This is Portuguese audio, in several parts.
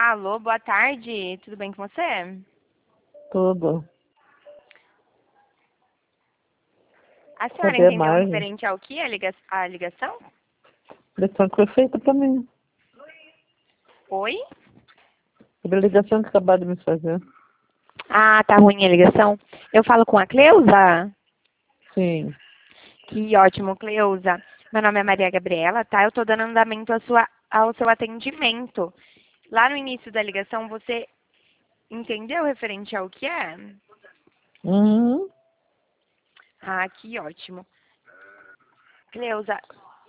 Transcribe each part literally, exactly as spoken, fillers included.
Alô, boa tarde. Tudo bem com você? Tudo. A senhora Cadê a entendeu margem? referente ao que a liga- a ligação? Ligação que foi feita pra mim. Oi? Sobre a ligação que acabaram de me fazer. Ah, tá ruim a ligação. Eu falo com a Cleusa? Sim. Que ótimo, Cleusa. Meu nome é Maria Gabriela, tá? Eu tô dando andamento à sua- ao seu atendimento. Lá no início da ligação, você entendeu referente ao que é? Uhum. Ah, que ótimo. Cleusa,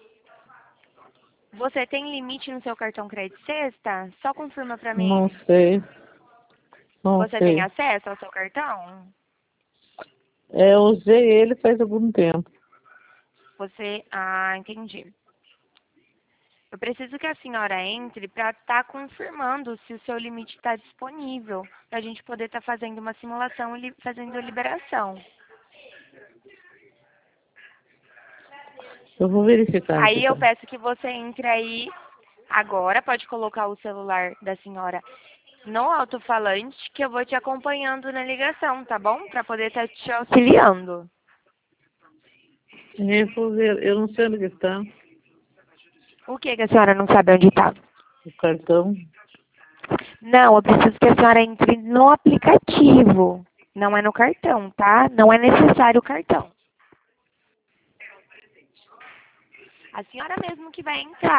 você tem limite no seu cartão crédito sexta? Só confirma pra mim. Não sei. Não Você tem sei. acesso ao seu cartão? É, eu usei ele faz algum tempo. Você. Ah, entendi. Eu preciso que a senhora entre para estar confirmando se o seu limite está disponível, para a gente poder estar fazendo uma simulação e li- fazendo a liberação. Eu vou verificar aqui, Aí eu tá? peço que você entre aí agora, pode colocar o celular da senhora no alto-falante, que eu vou te acompanhando na ligação, tá bom? Para poder estar te auxiliando. Eu vou ver. Eu não sei onde está O que que a senhora não sabe onde está? o cartão. Não, eu preciso que a senhora entre no aplicativo. Não é no cartão, tá? Não é necessário o cartão. A senhora mesmo que vai entrar.